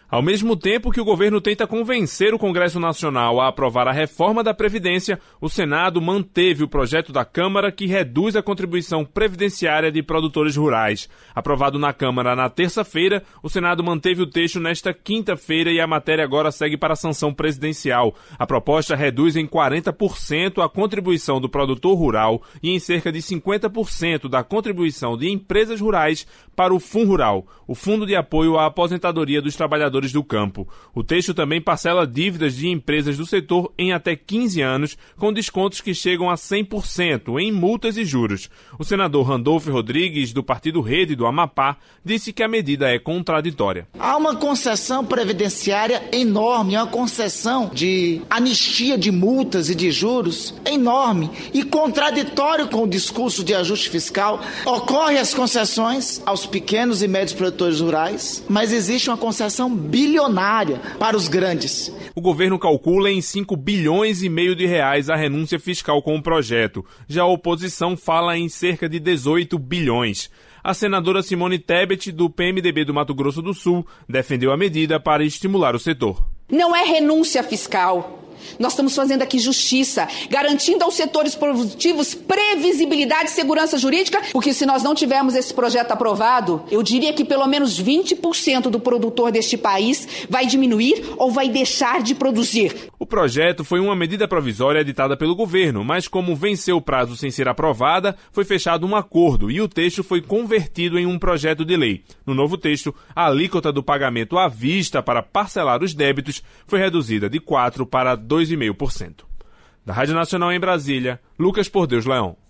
Ao mesmo tempo que o governo tenta convencer o Congresso Nacional a aprovar a reforma da Previdência, o Senado manteve o projeto da Câmara que reduz a contribuição previdenciária de produtores rurais. Aprovado na Câmara na terça-feira, o Senado manteve o texto nesta quinta-feira e a matéria agora segue para a sanção presidencial. A proposta reduz em 40% a contribuição do produtor rural e em cerca de 50% da contribuição de empresas rurais para o FUNRural, o Fundo de Apoio à Aposentadoria dos Trabalhadores do Campo. O texto também parcela dívidas de empresas do setor em até 15 anos, com descontos que chegam a 100% em multas e juros. O senador Randolfo Rodrigues, do Partido Rede do Amapá, disse que a medida é contraditória. Há uma concessão previdenciária enorme, uma concessão de anistia de multas e de juros enorme e contraditório com o discurso de ajuste fiscal. Ocorrem as concessões aos pequenos e médios produtores rurais, mas existe uma concessão bilionária para os grandes. O governo calcula em 5 bilhões e meio de reais a renúncia fiscal com o projeto. Já a oposição fala em cerca de 18 bilhões. A senadora Simone Tebet, do PMDB do Mato Grosso do Sul, defendeu a medida para estimular o setor. Não é renúncia fiscal. Nós estamos fazendo aqui justiça, garantindo aos setores produtivos previsibilidade e segurança jurídica, porque se nós não tivermos esse projeto aprovado, eu diria que pelo menos 20% do produtor deste país vai diminuir ou vai deixar de produzir. O projeto foi uma medida provisória editada pelo governo, mas como venceu o prazo sem ser aprovada, foi fechado um acordo e o texto foi convertido em um projeto de lei. No novo texto, a alíquota do pagamento à vista para parcelar os débitos foi reduzida de 4% para 2,5%. Da Rádio Nacional em Brasília, Lucas Por Deus Leão.